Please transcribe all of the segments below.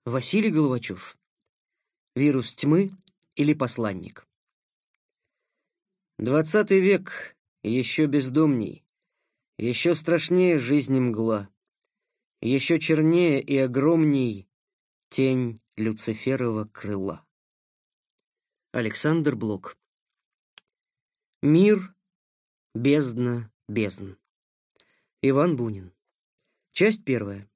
Василий Головачев. Вирус тьмы или посланник. 20 век, еще бездомней, еще страшнее жизни мгла, еще чернее и огромней тень Люциферова крыла. Александр Блок. Мир, бездна, бездн. Иван Бунин. Часть первая.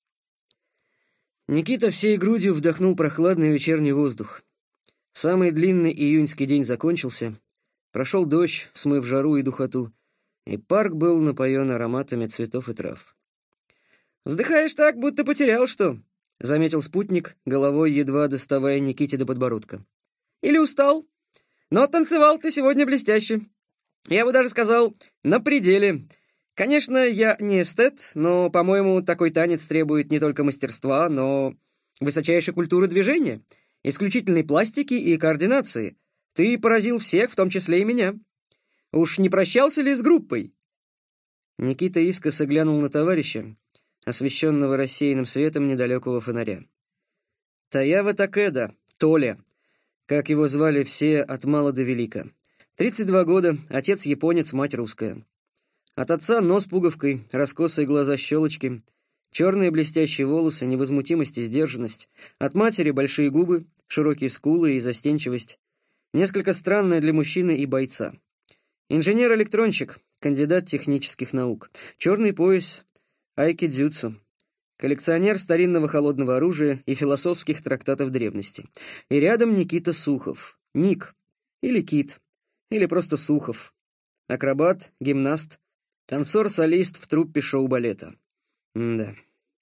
Никита всей грудью вдохнул прохладный вечерний воздух. Самый длинный июньский день закончился, прошел дождь, смыв жару и духоту, и парк был напоен ароматами цветов и трав. «Вздыхаешь так, будто потерял что», — заметил спутник, головой едва доставая Никите до подбородка. «Или устал? Но танцевал ты сегодня блестяще. Я бы даже сказал, на пределе. Конечно, я не эстет, но, по-моему, такой танец требует не только мастерства, но высочайшей культуры движения, исключительной пластики и координации. Ты поразил всех, в том числе и меня. Уж не прощался ли с группой?» Никита искоса глянул на товарища, освещенного рассеянным светом недалекого фонаря. Таява Такеда, Толя, как его звали все от мала до велика. 32 года, отец японец, мать русская. От отца нос пуговкой, раскосые глаза-щелочки, черные блестящие волосы, невозмутимость и сдержанность. От матери большие губы, широкие скулы и застенчивость. Несколько странная для мужчины и бойца. Инженер-электронщик, кандидат технических наук. Черный пояс айкидзюцу. Коллекционер старинного холодного оружия и философских трактатов древности. И рядом Никита Сухов. Ник. Или Кит. Или просто Сухов. Акробат, гимнаст, танцор-солист в труппе шоу-балета. Да.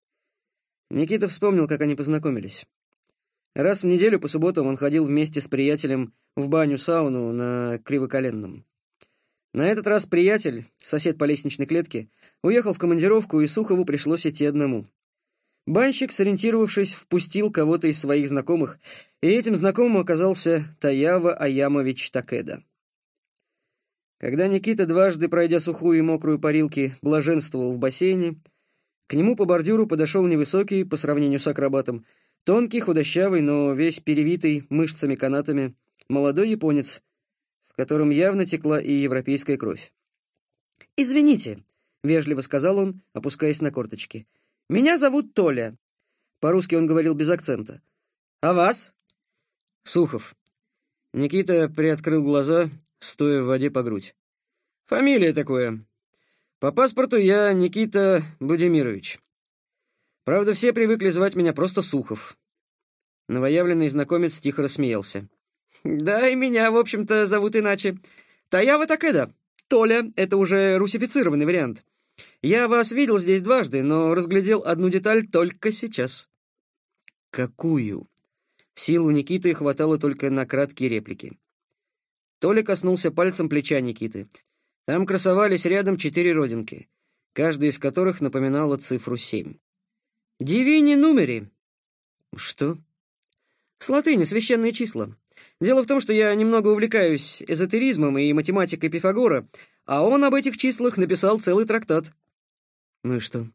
Никита вспомнил, как они познакомились. Раз в неделю по субботам он ходил вместе с приятелем в баню-сауну на Кривоколенном. На этот раз приятель, сосед по лестничной клетке, уехал в командировку, и Сухову пришлось идти одному. Банщик, сориентировавшись, впустил кого-то из своих знакомых, и этим знакомым оказался Таява Аямович Такеда. Когда Никита, дважды пройдя сухую и мокрую парилки, блаженствовал в бассейне, к нему по бордюру подошел невысокий, по сравнению с акробатом, тонкий, худощавый, но весь перевитый мышцами-канатами, молодой японец, в котором явно текла и европейская кровь. «Извините», — вежливо сказал он, опускаясь на корточки. «Меня зовут Толя». По-русски он говорил без акцента. «А вас?» «Сухов». Никита приоткрыл глаза, стоя в воде по грудь. «Фамилия такое. По паспорту я Никита Будимирович. Правда, все привыкли звать меня просто Сухов». Новоявленный знакомец тихо рассмеялся. «Да, и меня, в общем-то, зовут иначе. Таява Такеда. Толя — это уже русифицированный вариант. Я вас видел здесь дважды, но разглядел одну деталь только сейчас». «Какую?» Сил у Никиты хватало только на краткие реплики. Толя коснулся пальцем плеча Никиты. Там красовались рядом 4 родинки, каждая из которых напоминала цифру 7. «Дивини нумери». «Что?» «С латыни священные числа. Дело в том, что я немного увлекаюсь эзотеризмом и математикой Пифагора, а он об этих числах написал целый трактат». «Ну и что?»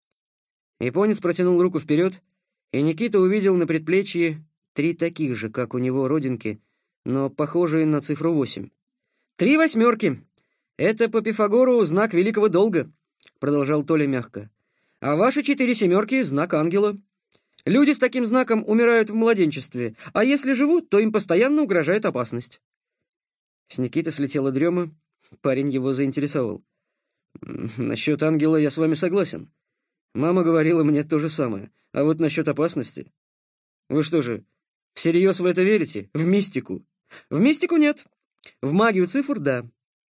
Японец протянул руку вперед, и Никита увидел на предплечье 3 таких же, как у него, родинки, но похожие на цифру 8. 3 восьмерки. Это по Пифагору знак великого долга», — продолжал Толя мягко. «А ваши 4 семерки — знак ангела. Люди с таким знаком умирают в младенчестве, а если живут, то им постоянно угрожает опасность». С Никиты слетела дрема, парень его заинтересовал. «Насчет ангела я с вами согласен. Мама говорила мне то же самое, а вот насчет опасности... Вы что же, всерьез в это верите? В мистику?» «В мистику нет. В магию цифр — да».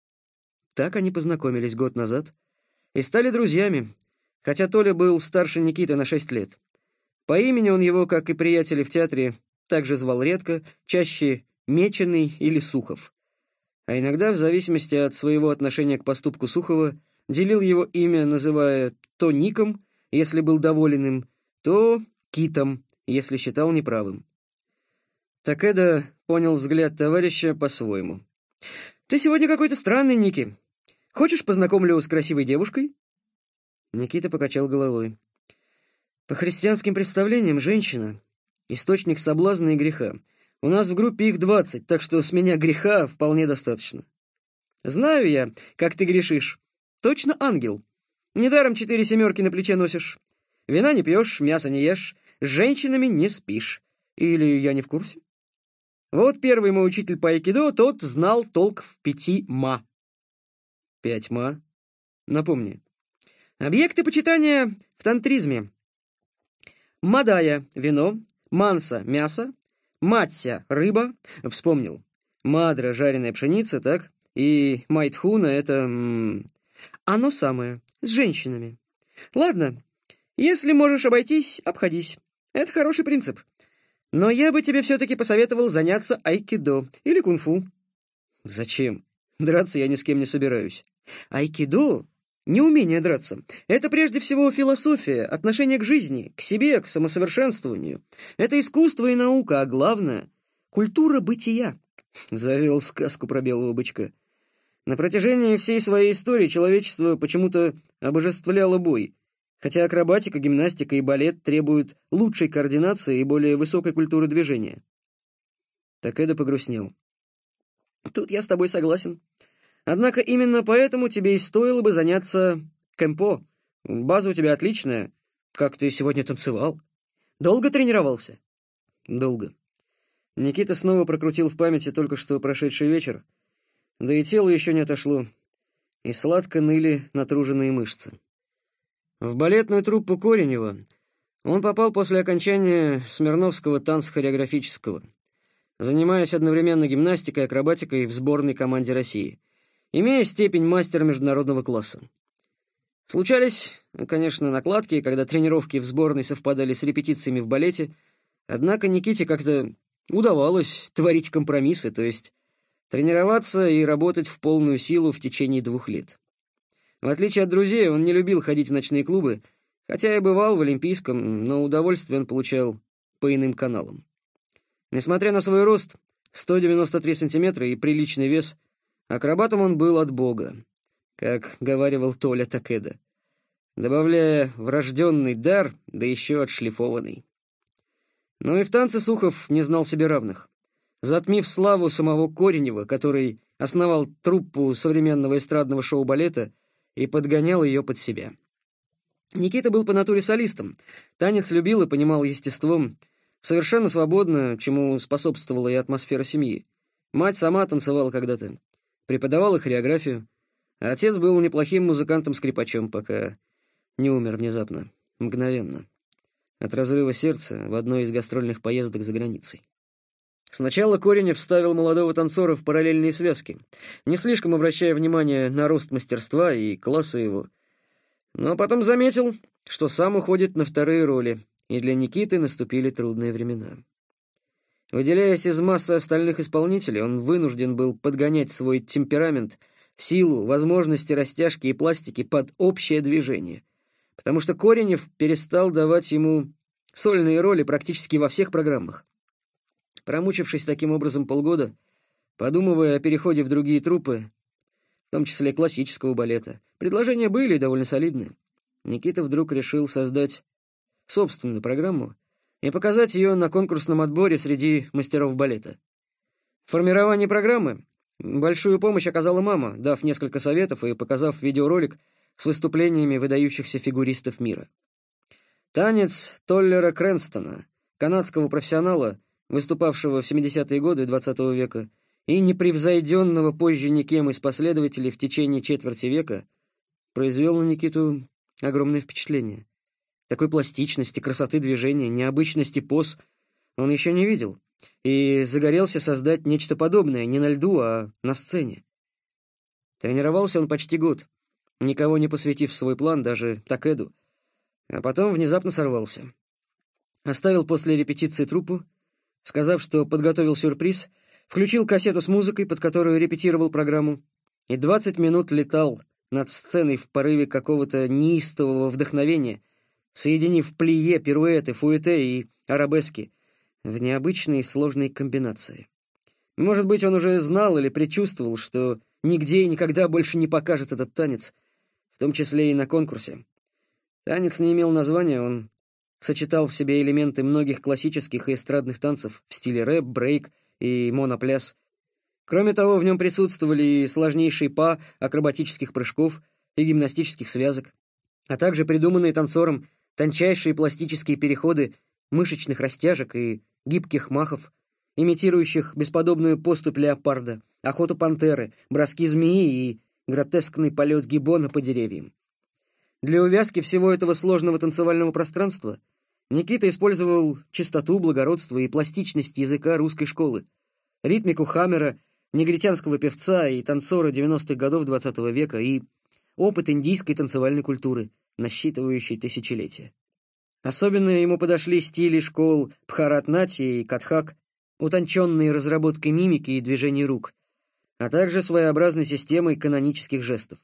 Так они познакомились год назад и стали друзьями, хотя Толя был старше Никиты на 6 лет. По имени он его, как и приятели в театре, также звал редко, чаще Меченый или Сухов. А иногда, в зависимости от своего отношения к поступку Сухова, делил его имя, называя то Ником, если был доволен им, то Китом, если считал неправым. Такеда понял взгляд товарища по-своему. «Ты сегодня какой-то странный, Ники. Хочешь, познакомлю с красивой девушкой?» Никита покачал головой. «По христианским представлениям, женщина источник соблазна и греха. У нас в группе их 20, так что с меня греха вполне достаточно. Знаю я, как ты грешишь. Точно ангел. Недаром 4 семерки на плече носишь. Вина не пьешь, мясо не ешь, с женщинами не спишь. Или я не в курсе? Вот первый мой учитель по айкидо, тот знал толк в 5 ма. 5 ма? Напомни. Объекты почитания в тантризме. Мадая — вино, манса — мясо, матся — рыба. Вспомнил. Мадра — жареная пшеница, так? И майтхуна — это... оно самое, с женщинами. Ладно, если можешь обойтись, обходись. Это хороший принцип. Но я бы тебе все-таки посоветовал заняться айкидо или кунг-фу. Зачем? Драться я ни с кем не собираюсь. Айкидо — не умение драться. Это прежде всего философия, отношение к жизни, к себе, к самосовершенствованию. Это искусство и наука, а главное — культура бытия. Завел сказку про белого бычка. На протяжении всей своей истории человечество почему-то обожествляло бой, хотя акробатика, гимнастика и балет требуют лучшей координации и более высокой культуры движения. Такэдо погрустнел. Тут я с тобой согласен. Однако именно поэтому тебе и стоило бы заняться кэмпо. База у тебя отличная. Как ты сегодня танцевал? Долго тренировался? Долго. Никита снова прокрутил в памяти только что прошедший вечер, да и тело еще не отошло, и сладко ныли натруженные мышцы. В балетную труппу Коренева он попал после окончания Смирновского танцхореографического, занимаясь одновременно гимнастикой и акробатикой в сборной команде России, имея степень мастера международного класса. Случались, конечно, накладки, когда тренировки в сборной совпадали с репетициями в балете, однако Никите как-то удавалось творить компромиссы, то есть тренироваться и работать в полную силу в течение 2 лет. В отличие от друзей, он не любил ходить в ночные клубы, хотя и бывал в Олимпийском, но удовольствие он получал по иным каналам. Несмотря на свой рост, 193 сантиметра и приличный вес, акробатом он был от бога, как говаривал Толя Такэдо, добавляя врожденный дар, да еще отшлифованный. Но и в танце Сухов не знал себе равных. Затмив славу самого Коренева, который основал труппу современного эстрадного шоу-балета и подгонял ее под себя. Никита был по натуре солистом, танец любил и понимал естеством, совершенно свободно, чему способствовала и атмосфера семьи. Мать сама танцевала когда-то, преподавала хореографию, а отец был неплохим музыкантом-скрипачом, пока не умер внезапно, мгновенно, от разрыва сердца в одной из гастрольных поездок за границей. Сначала Коренев ставил молодого танцора в параллельные связки, не слишком обращая внимание на рост мастерства и класса его, но потом заметил, что сам уходит на вторые роли, и для Никиты наступили трудные времена. Выделяясь из массы остальных исполнителей, он вынужден был подгонять свой темперамент, силу, возможности растяжки и пластики под общее движение, потому что Коренев перестал давать ему сольные роли практически во всех программах. Промучившись таким образом полгода, подумывая о переходе в другие труппы, в том числе классического балета, предложения были довольно солидные, Никита вдруг решил создать собственную программу и показать ее на конкурсном отборе среди мастеров балета. В формировании программы большую помощь оказала мама, дав несколько советов и показав видеоролик с выступлениями выдающихся фигуристов мира. Танец Толлера Крэнстона, канадского профессионала, выступавшего в 70-е годы XX века и непревзойденного позже никем из последователей в течение четверти века, произвел на Никиту огромное впечатление. Такой пластичности, красоты движения, необычности поз он еще не видел и загорелся создать нечто подобное не на льду, а на сцене. Тренировался он почти год, никого не посвятив в свой план, даже Такэду, а потом внезапно сорвался. Оставил после репетиции труппу, сказав, что подготовил сюрприз, включил кассету с музыкой, под которую репетировал программу, и 20 минут летал над сценой в порыве какого-то неистового вдохновения, соединив плие, пируэты, фуэте и арабески в необычной и сложной комбинации. Может быть, он уже знал или предчувствовал, что нигде и никогда больше не покажет этот танец, в том числе и на конкурсе. Танец не имел названия, он сочетал в себе элементы многих классических и эстрадных танцев в стиле рэп, брейк и монопляс. Кроме того, в нем присутствовали и сложнейшие па акробатических прыжков и гимнастических связок, а также придуманные танцором тончайшие пластические переходы мышечных растяжек и гибких махов, имитирующих бесподобную поступь леопарда, охоту пантеры, броски змеи и гротескный полет гиббона по деревьям. Для увязки всего этого сложного танцевального пространства Никита использовал чистоту, благородство и пластичность языка русской школы, ритмику Хаммера, негритянского певца и танцора 90-х годов XX века и опыт индийской танцевальной культуры, насчитывающей тысячелетия. Особенно ему подошли стили школ Бхаратнатья и Катхак, утонченные разработкой мимики и движений рук, а также своеобразной системой канонических жестов.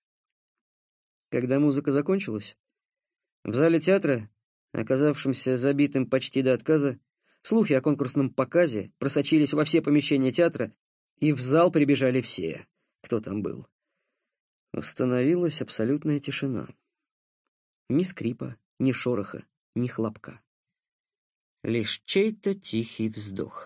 Когда музыка закончилась, в зале театра, оказавшемся забитым почти до отказа, слухи о конкурсном показе просочились во все помещения театра, и в зал прибежали все, кто там был. Установилась абсолютная тишина. Ни скрипа, ни шороха, ни хлопка. Лишь чей-то тихий вздох.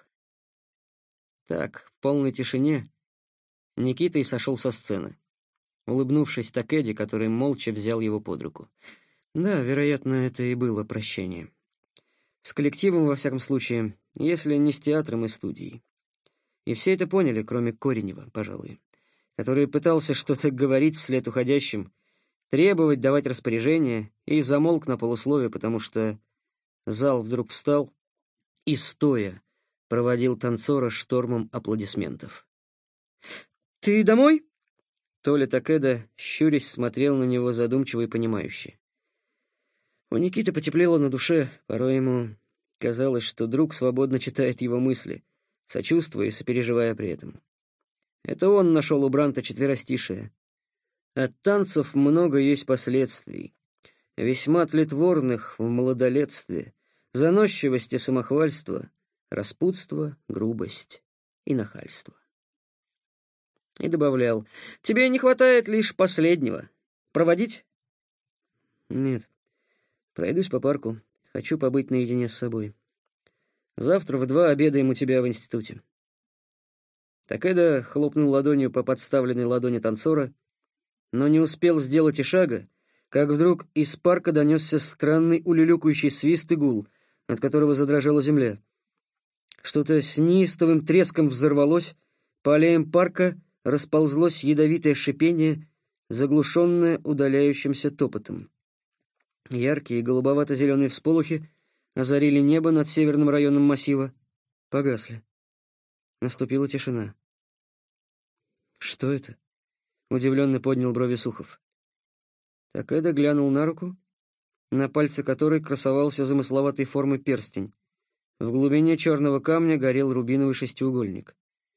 Так, в полной тишине Никита и сошел со сцены, улыбнувшись Такеди, который молча взял его под руку. Да, вероятно, это и было прощение. С коллективом, во всяком случае, если не с театром и студией. И все это поняли, кроме Коренева, пожалуй, который пытался что-то говорить вслед уходящим, требовать, давать распоряжения, и замолк на полуслове, потому что зал вдруг встал и, стоя, проводил танцора штормом аплодисментов. «Ты домой?» Толя Такеда, щурясь, смотрел на него задумчиво и понимающе. У Никиты потеплело на душе, порой ему казалось, что друг свободно читает его мысли, сочувствуя и сопереживая при этом. Это он нашел у Бранта четверостишие. От танцев много есть последствий, весьма тлетворных в малодолетстве, заносчивость и самохвальство, распутство, грубость и нахальство. И добавлял: «Тебе не хватает лишь последнего. Проводить?» «Нет. Пройдусь по парку. Хочу побыть наедине с собой. Завтра в 2 обедаем у тебя в институте». Такеда хлопнул ладонью по подставленной ладони танцора, но не успел сделать и шага, как вдруг из парка донесся странный улюлюкающий свист и гул, от которого задрожала земля. Что-то с неистовым треском взорвалось, по аллеям парка расползлось ядовитое шипение, заглушенное удаляющимся топотом. Яркие голубовато-зеленые всполохи озарили небо над северным районом массива, погасли. Наступила тишина. «Что это?» — удивленно поднял брови Сухов. Такеда глянул на руку, на пальце которой красовался замысловатой формы перстень. В глубине черного камня горел рубиновый шестиугольник.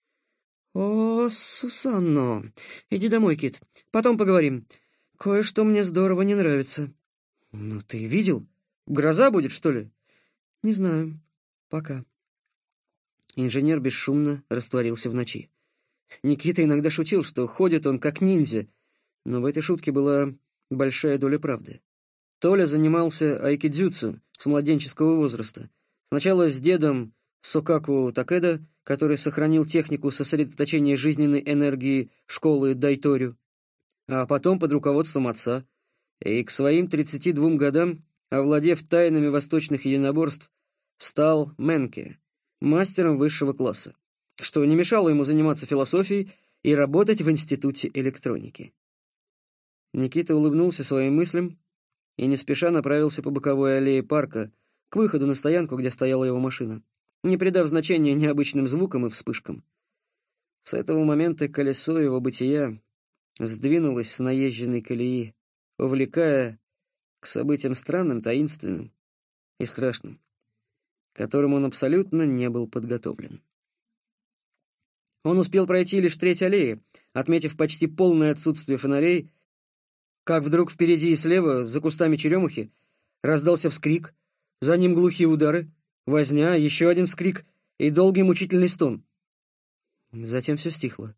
«О, Сусанно! Иди домой, Кит. Потом поговорим. Кое-что мне здорово не нравится». «Ну, ты видел? Гроза будет, что ли?» «Не знаю. Пока». Инженер бесшумно растворился в ночи. Никита иногда шутил, что ходит он как ниндзя, но в этой шутке была большая доля правды. Толя занимался айкидзюцу с младенческого возраста. Сначала с дедом Сокаку Такеда, который сохранил технику сосредоточения жизненной энергии школы Дайторю, а потом под руководством отца, и к своим 32 годам, овладев тайнами восточных единоборств, стал Менке, мастером высшего класса, что не мешало ему заниматься философией и работать в институте электроники. Никита улыбнулся своим мыслям и не спеша направился по боковой аллее парка к выходу на стоянку, где стояла его машина, не придав значения необычным звукам и вспышкам. С этого момента колесо его бытия сдвинулось с наезженной колеи, увлекая к событиям странным, таинственным и страшным, к которым он абсолютно не был подготовлен. Он успел пройти лишь треть аллеи, отметив почти полное отсутствие фонарей, как вдруг впереди и слева, за кустами черемухи, раздался вскрик, за ним глухие удары, возня, еще один вскрик и долгий мучительный стон. Затем все стихло.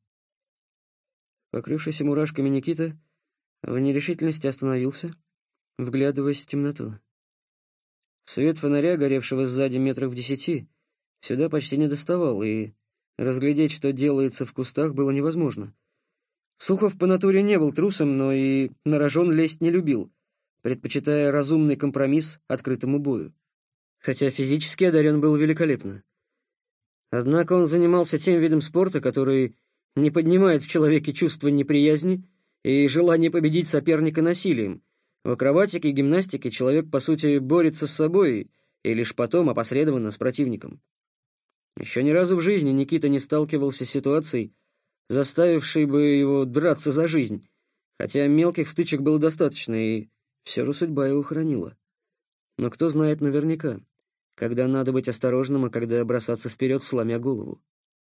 Покрывшийся мурашками Никита в нерешительности остановился, вглядываясь в темноту. Свет фонаря, горевшего сзади метрах в 10, сюда почти не доставал, и разглядеть, что делается в кустах, было невозможно. Сухов по натуре не был трусом, но и на рожон лезть не любил, предпочитая разумный компромисс открытому бою. Хотя физически одарен был великолепно. Однако он занимался тем видом спорта, который не поднимает в человеке чувство неприязни и желание победить соперника насилием. В акробатике и гимнастике человек, по сути, борется с собой и лишь потом опосредованно с противником. Еще ни разу в жизни Никита не сталкивался с ситуацией, заставившей бы его драться за жизнь, хотя мелких стычек было достаточно, и все же судьба его хранила. Но кто знает наверняка, когда надо быть осторожным, а когда бросаться вперед, сломя голову.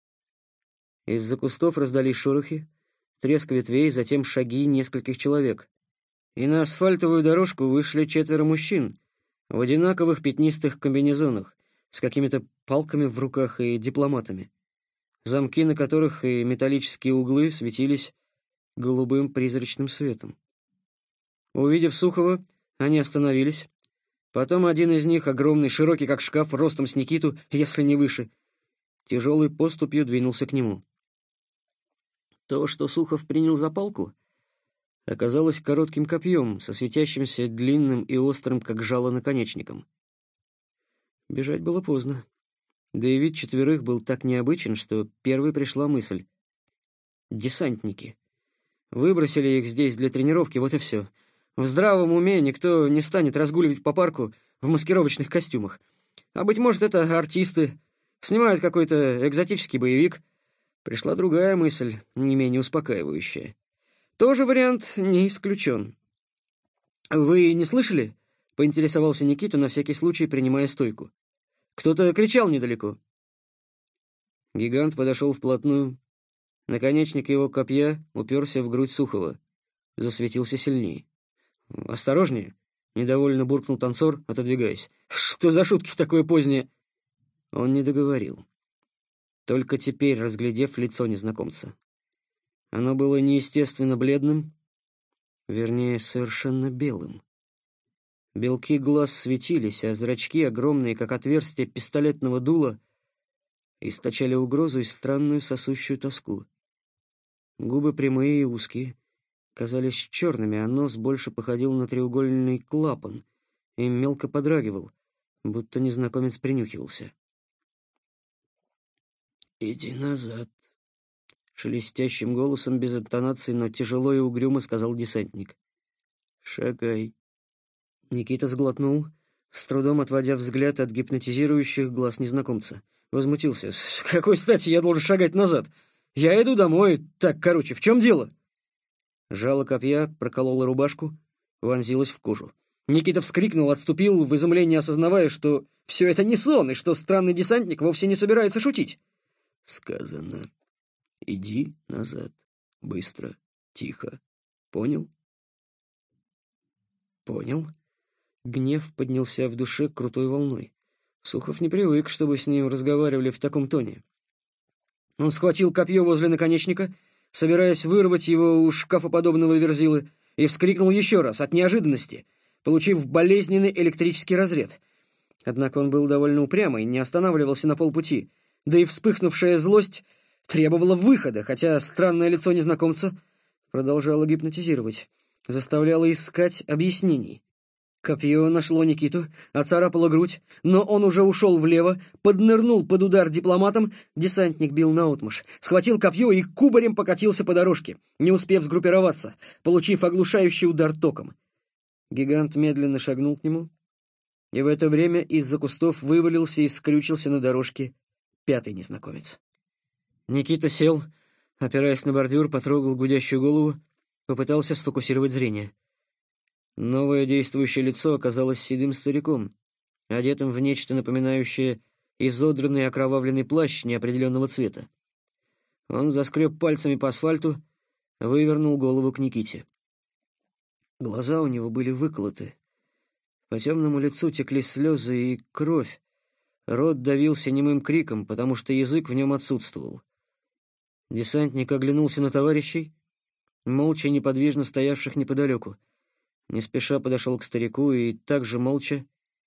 Из-за кустов раздались шорохи, треск ветвей, затем шаги нескольких человек. И на асфальтовую дорожку вышли 4 мужчин в одинаковых пятнистых комбинезонах, с какими-то палками в руках и дипломатами, замки на которых и металлические углы светились голубым призрачным светом. Увидев Сухова, они остановились. Потом один из них, огромный, широкий как шкаф, ростом с Никиту, если не выше, тяжелой поступью двинулся к нему. То, что Сухов принял за палку, оказалось коротким копьем со светящимся длинным и острым, как жало, наконечником. Бежать было поздно. Да и вид 4 был так необычен, что первой пришла мысль. Десантники. Выбросили их здесь для тренировки, вот и все. В здравом уме никто не станет разгуливать по парку в маскировочных костюмах. А, быть может, это артисты, снимают какой-то экзотический боевик. Пришла другая мысль, не менее успокаивающая. Тоже вариант не исключен. «Вы не слышали?» — поинтересовался Никита, на всякий случай принимая стойку. «Кто-то кричал недалеко». Гигант подошел вплотную. Наконечник его копья уперся в грудь Сухова. Засветился сильнее. «Осторожнее!» — недовольно буркнул танцор, отодвигаясь. «Что за шутки в такое позднее?» Он не договорил, только теперь разглядев лицо незнакомца. Оно было неестественно бледным, вернее, совершенно белым. Белки глаз светились, а зрачки, огромные, как отверстия пистолетного дула, источали угрозу и странную сосущую тоску. Губы прямые и узкие, казались черными, а нос больше походил на треугольный клапан и мелко подрагивал, будто незнакомец принюхивался. «Иди назад», — шелестящим голосом, без интонации, но тяжело и угрюмо сказал десантник. «Шагай». Никита сглотнул, с трудом отводя взгляд от гипнотизирующих глаз незнакомца. Возмутился. «С какой стати я должен шагать назад? Я иду домой. Так, короче, в чем дело?» Жало копья прокололо рубашку, вонзилось в кожу. Никита вскрикнул, отступил, в изумлении осознавая, что все это не сон, и что странный десантник вовсе не собирается шутить. «Сказано. Иди назад. Быстро. Тихо. Понял?» «Понял». Гнев поднялся в душе крутой волной. Сухов не привык, чтобы с ним разговаривали в таком тоне. Он схватил копье возле наконечника, собираясь вырвать его у шкафоподобного верзилы, и вскрикнул еще раз от неожиданности, получив болезненный электрический разряд. Однако он был довольно упрямый, не останавливался на полпути, да и вспыхнувшая злость требовала выхода, хотя странное лицо незнакомца продолжало гипнотизировать, заставляло искать объяснений. Копье нашло Никиту, оцарапало грудь, но он уже ушел влево, поднырнул под удар дипломатом, десантник бил наотмашь, схватил копье и кубарем покатился по дорожке, не успев сгруппироваться, получив оглушающий удар током. Гигант медленно шагнул к нему, и в это время из-за кустов вывалился и скрючился на дорожке 5-й незнакомец. Никита сел, опираясь на бордюр, потрогал гудящую голову, попытался сфокусировать зрение. Новое действующее лицо оказалось седым стариком, одетым в нечто напоминающее изодранный окровавленный плащ неопределенного цвета. Он заскреб пальцами по асфальту, вывернул голову к Никите. Глаза у него были выколоты. По темному лицу текли слезы и кровь. Рот давился немым криком, потому что язык в нем отсутствовал. Десантник оглянулся на товарищей, молча неподвижно стоявших неподалеку. Не спеша подошел к старику и также молча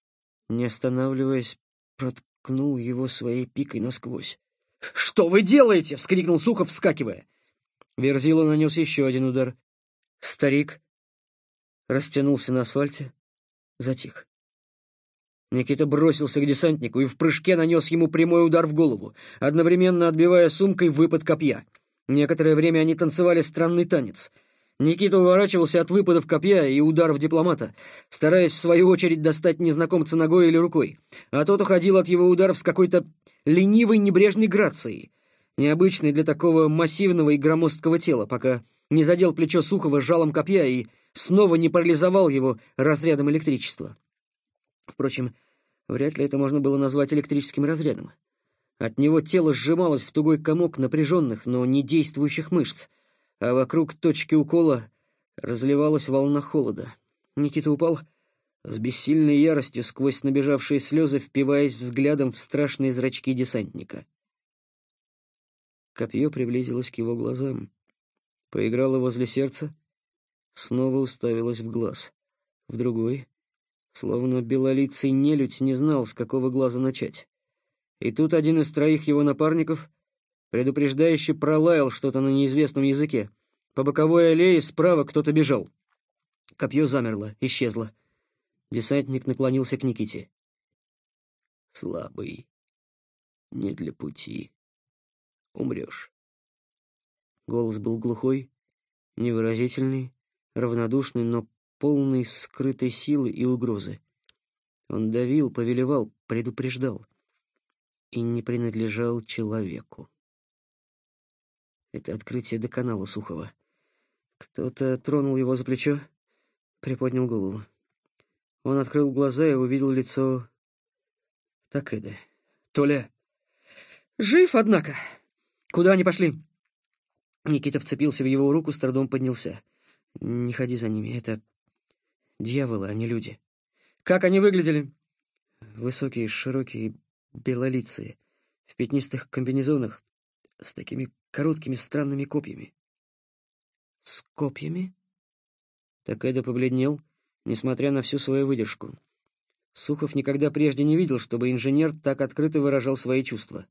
не останавливаясь, проткнул его своей пикой насквозь. «Что вы делаете?» — вскрикнул Сухов, вскакивая. Верзила нанес еще один удар. Старик растянулся на асфальте, затих. Никита бросился к десантнику и в прыжке нанес ему прямой удар в голову, одновременно отбивая сумкой выпад копья. Некоторое время они танцевали странный танец. Никита уворачивался от выпадов копья и ударов дипломата, стараясь в свою очередь достать незнакомца ногой или рукой, а тот уходил от его ударов с какой-то ленивой небрежной грацией, необычной для такого массивного и громоздкого тела, пока не задел плечо Сухова жалом копья и снова не парализовал его разрядом электричества. Впрочем, вряд ли это можно было назвать электрическим разрядом. От него тело сжималось в тугой комок напряженных, но не действующих мышц, а вокруг точки укола разливалась волна холода. Никита упал с бессильной яростью сквозь набежавшие слезы, впиваясь взглядом в страшные зрачки десантника. Копье приблизилось к его глазам, поиграло возле сердца, снова уставилось в глаз. В другой, словно белолицый нелюдь, не знал, с какого глаза начать. И тут один из троих его напарников предупреждающе пролаял что-то на неизвестном языке. По боковой аллее справа кто-то бежал. Копье замерло, исчезло. Десантник наклонился к Никите. «Слабый, не для пути. Умрешь». Голос был глухой, невыразительный, равнодушный, но полный скрытой силы и угрозы. Он давил, повелевал, предупреждал и не принадлежал человеку. Это открытие доконало Сухова. Кто-то тронул его за плечо, приподнял голову. Он открыл глаза и увидел лицо Такеды. «Толя! Жив, однако! Куда они пошли?» Никита вцепился в его руку, с трудом поднялся. «Не ходи за ними, это дьяволы, а не люди». «Как они выглядели?» Высокие, широкие, белолицые, в пятнистых комбинезонах, с такими короткими странными копьями. «С копьями?» Такеда побледнел, несмотря на всю свою выдержку. Сухов никогда прежде не видел, чтобы инженер так открыто выражал свои чувства.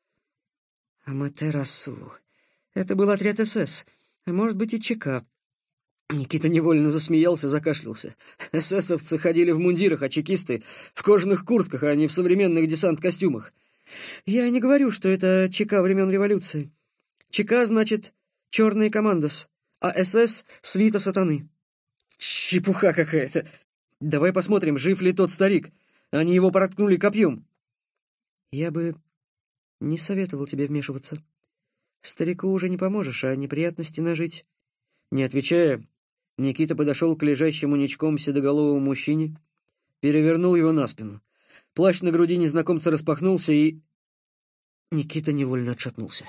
«Аматерасу. Это был отряд СС, а может быть и ЧК». Никита невольно засмеялся, закашлялся. Эсэсовцы ходили в мундирах, а чекисты — в кожаных куртках, а не в современных десант-костюмах. «Я не говорю, что это ЧК времен революции. ЧК значит «Черный командос», а СС — «Свита сатаны». Чепуха какая-то. Давай посмотрим, жив ли тот старик. Они его проткнули копьем. Я бы не советовал тебе вмешиваться. Старику уже не поможешь, а неприятности нажить. Не отвечая, Никита подошел к лежащему ничком седоголовому мужчине, перевернул его на спину. Плащ на груди незнакомца распахнулся, и Никита невольно отшатнулся.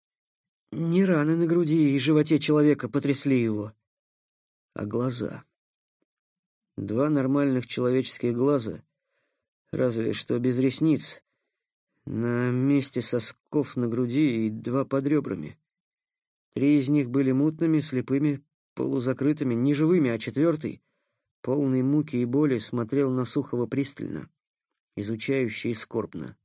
Не раны на груди и животе человека потрясли его, а глаза. Два нормальных человеческих глаза, разве что без ресниц, на месте сосков на груди и два под ребрами. Три из них были мутными, слепыми, полузакрытыми, неживыми, а четвертый, полный муки и боли, смотрел на Сухова пристально, изучающе и скорбно.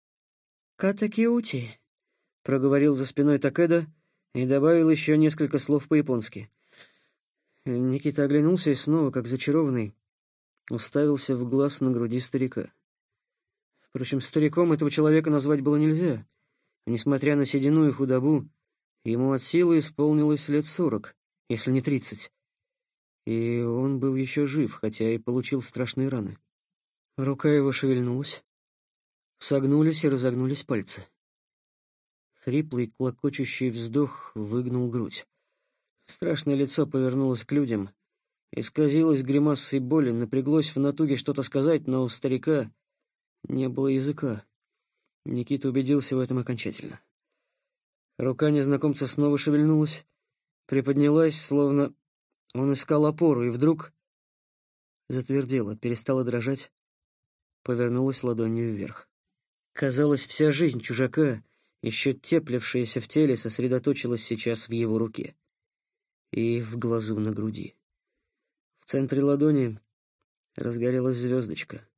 «Катакиути», — проговорил за спиной Такеда и добавил еще несколько слов по-японски. Никита оглянулся и снова, как зачарованный, уставился в глаз на груди старика. Впрочем, стариком этого человека назвать было нельзя. Несмотря на седину и худобу, ему от силы исполнилось лет 40, если не 30. И он был еще жив, хотя и получил страшные раны. Рука его шевельнулась. Согнулись и разогнулись пальцы. Хриплый, клокочущий вздох выгнул грудь. Страшное лицо повернулось к людям, исказилось гримасой боли, напряглось в натуге что-то сказать, но у старика не было языка. Никита убедился в этом окончательно. Рука незнакомца снова шевельнулась, приподнялась, словно он искал опору, и вдруг затвердела, перестала дрожать, повернулась ладонью вверх. Казалось, вся жизнь чужака, еще теплившаяся в теле, сосредоточилась сейчас в его руке и в глазу на груди. В центре ладони разгорелась звездочка,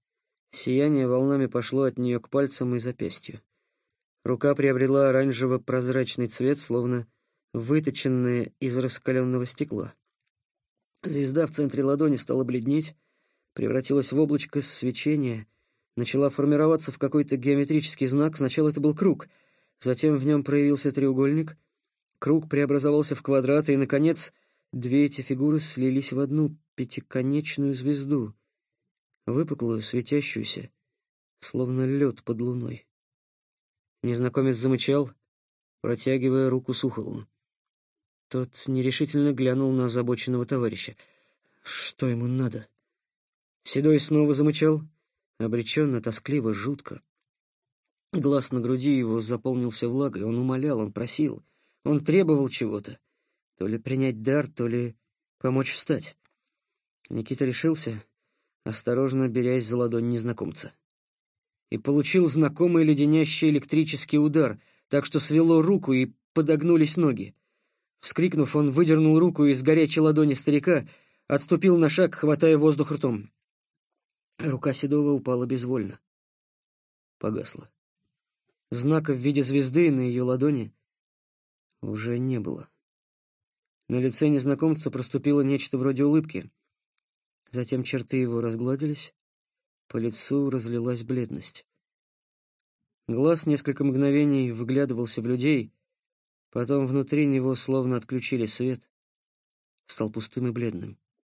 Сияние волнами пошло от нее к пальцам и запястью. Рука приобрела оранжево-прозрачный цвет, словно выточенная из раскаленного стекла. Звезда в центре ладони стала бледнеть, превратилась в облачко свечения, начала формироваться в какой-то геометрический знак. Сначала это был круг, затем в нем проявился треугольник, круг преобразовался в квадрат, и, наконец, две эти фигуры слились в одну пятиконечную звезду, выпуклую, светящуюся, словно лед под луной. Незнакомец замычал, протягивая руку Сухову. Тот нерешительно глянул на озабоченного товарища. Что ему надо? Седой снова замычал, обреченно, тоскливо, жутко. Глаз на груди его заполнился влагой. Он умолял, он просил, он требовал чего-то. То ли принять дар, то ли помочь встать. Никита решился, осторожно берясь за ладонь незнакомца. И получил знакомый леденящий электрический удар, так что свело руку и подогнулись ноги. Вскрикнув, он выдернул руку из горячей ладони старика, отступил на шаг, хватая воздух ртом. Рука Седова упала безвольно. Погасла. Знака в виде звезды на ее ладони уже не было. На лице незнакомца проступило нечто вроде улыбки. Затем черты его разгладились, по лицу разлилась бледность. Глаз несколько мгновений выглядывался в людей, потом внутри него словно отключили свет, стал пустым и бледным.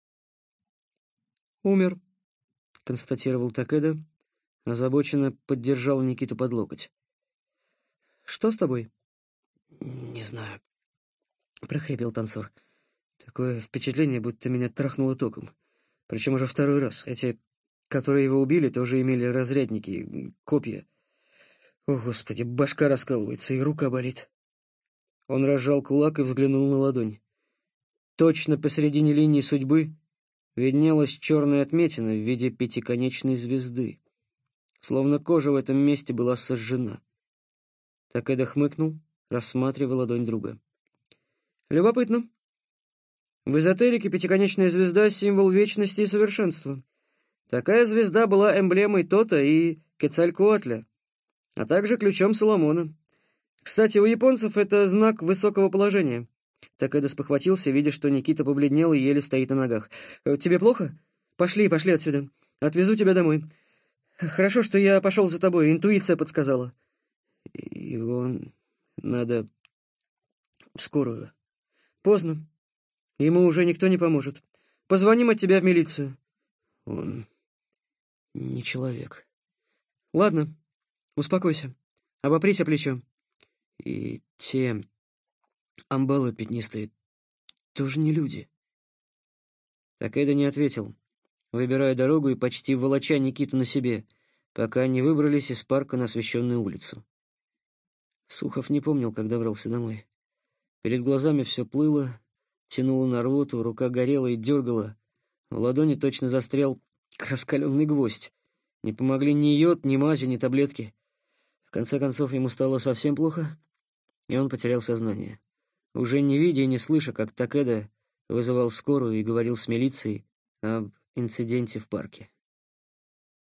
«Умер», — констатировал Такеда, озабоченно поддержал Никиту под локоть. «Что с тобой?» «Не знаю», — прохрипел танцор. «Такое впечатление, будто меня трахнуло током. Причем уже второй раз. Эти, которые его убили, тоже имели разрядники, копья. О, Господи, башка раскалывается, и рука болит». Он разжал кулак и взглянул на ладонь. Точно посередине линии судьбы виднелась черная отметина в виде пятиконечной звезды. Словно кожа в этом месте была сожжена. Такеда хмыкнул, рассматривая ладонь друга. «Любопытно. В эзотерике пятиконечная звезда — символ вечности и совершенства. Такая звезда была эмблемой Тота и Кецалькоатля, а также ключом Соломона. Кстати, у японцев это знак высокого положения». Такеда спохватился, видя, что Никита побледнел и еле стоит на ногах. «Тебе плохо? Пошли отсюда. Отвезу тебя домой. Хорошо, что я пошел за тобой, интуиция подсказала». «Его надо в скорую». «Поздно. Ему уже никто не поможет. Позвоним от тебя в милицию». «Он не человек». «Ладно, успокойся. Обопрись о плечо». «И те амбалы пятнистые тоже не люди». Такеда не ответил, выбирая дорогу и почти волоча Никиту на себе, пока не выбрались из парка на освещенную улицу. Сухов не помнил, как добрался домой. Перед глазами все плыло, тянуло на рвоту, рука горела и дергала. В ладони точно застрял раскаленный гвоздь. Не помогли ни йод, ни мази, ни таблетки. В конце концов, ему стало совсем плохо, и он потерял сознание. Уже не видя и не слыша, как Такеда вызывал скорую и говорил с милицией об инциденте в парке.